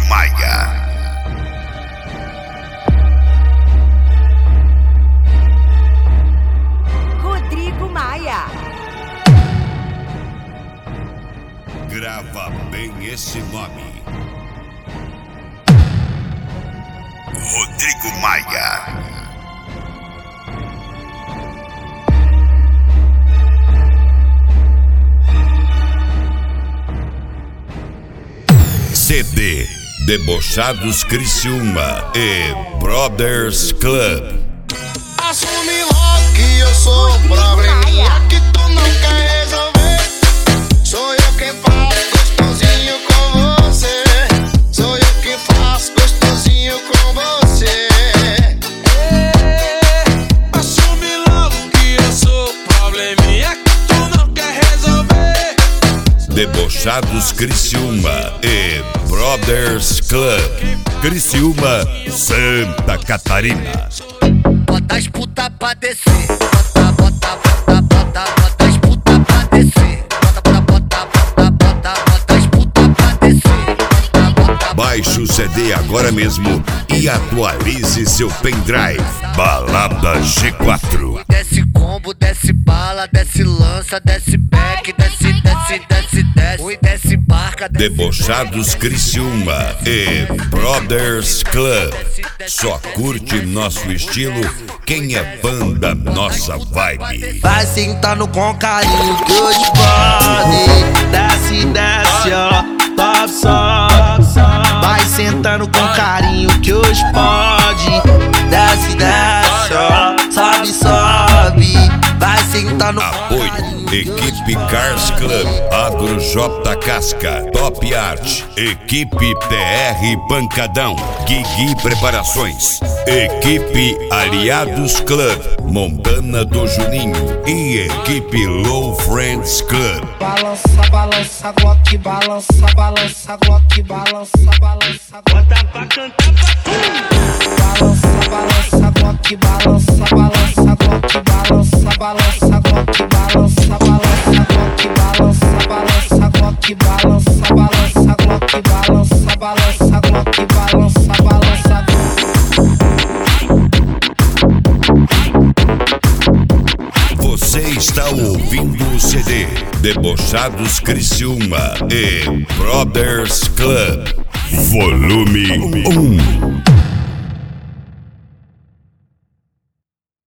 Maia. Rodrigo Maia. Grava bem esse nome. Rodrigo Maia. CD Debochados Criciúma e Brothers Club. Assume logo que eu sou o probleminha que tu não quer resolver. Sou eu quem faço gostosinho com você. Sou eu quem faço gostosinho com você. Assume logo que eu sou o probleminha que tu não quer resolver. Debochados Criciúma e Brothers Club. Criciúma, Santa Catarina. Bota as puta pra descer. Bota as puta pra descer. Bota as puta pra descer. Baixe o CD agora mesmo e atualize seu pendrive. Balada G4. Desce combo, desce bala, desce lança, desce back, desce. Oi, desce barca, desce. Debochados Criciúma e Brothers Club. Só curte nosso estilo quem é fã da nossa vibe. Vai sentando com carinho que hoje pode. Desce, ó, top só. Vai sentando com carinho que hoje pode. Desce, ó, sobe. Vai sentando com Apoio carinho. Equipe Cars Club, Agro J Casca, Top Art, Equipe PR Pancadão, Guigui Preparações, Equipe Aliados Club, Montana do Juninho e Equipe Low Friends Club. Balança, Glock, balança, Glock, balança. Bota pra cantar pra tu. Balança, Glock, balança, Glock, balança, Glock, balança, Glock, balança, Glock, balança, Glock, balança. Você está ouvindo o CD Debochados Criciúma e Brothers Club, volume 1.